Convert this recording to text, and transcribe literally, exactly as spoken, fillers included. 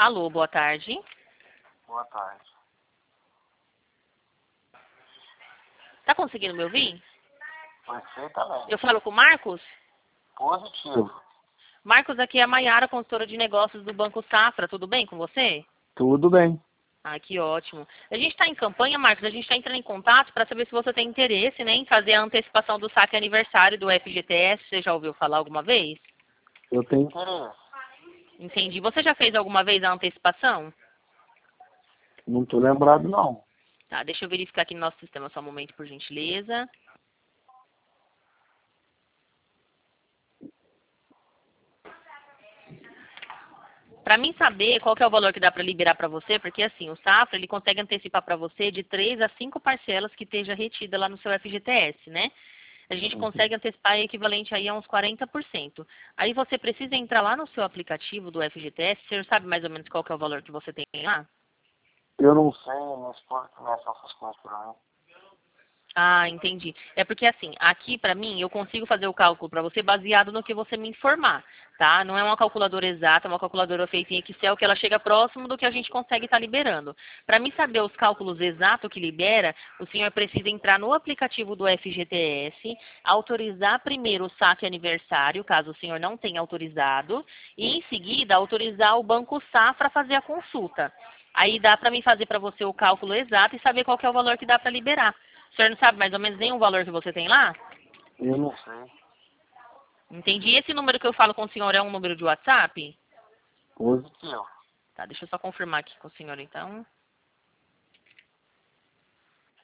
Alô, boa tarde. Boa tarde. Tá conseguindo me ouvir? Perfeitamente. Eu falo com o Marcos? Positivo. Marcos, aqui é a Maiara, consultora de negócios do Banco Safra. Tudo bem com você? Tudo bem. Ah, que ótimo. A gente está em campanha, Marcos, a gente está entrando em contato para saber se você tem interesse, né, em fazer a antecipação do saque aniversário do F G T S. Você já ouviu falar alguma vez? Eu tenho interesse. Entendi. Você já fez alguma vez a antecipação? Não tô lembrado, não. Tá, deixa eu verificar aqui no nosso sistema só um momento, por gentileza. Para mim saber qual que é o valor que dá para liberar para você, porque assim, o Safra, ele consegue antecipar para você de três a cinco parcelas que esteja retida lá no seu F G T S, né? A gente consegue antecipar equivalente aí a uns quarenta por cento. Aí você precisa entrar lá no seu aplicativo do F G T S, você sabe mais ou menos qual que é o valor que você tem lá? Eu não sei, minha esposa começa essas coisas pra mim. Ah, entendi. É porque assim, aqui pra mim, eu consigo fazer o cálculo para você baseado no que você me informar, tá? Não é uma calculadora exata, é uma calculadora feita em Excel que ela chega próximo do que a gente consegue estar liberando. Para mim saber os cálculos exatos que libera, o senhor precisa entrar no aplicativo do F G T S, autorizar primeiro o saque aniversário, caso o senhor não tenha autorizado, e em seguida autorizar o Banco Safra a fazer a consulta. Aí dá para mim fazer para você o cálculo exato e saber qual que é o valor que dá para liberar. O senhor não sabe mais ou menos nem o valor que você tem lá? Eu não sei. Entendi. E esse número que eu falo com o senhor é um número de WhatsApp? Positivo. Tá, deixa eu só confirmar aqui com o senhor então.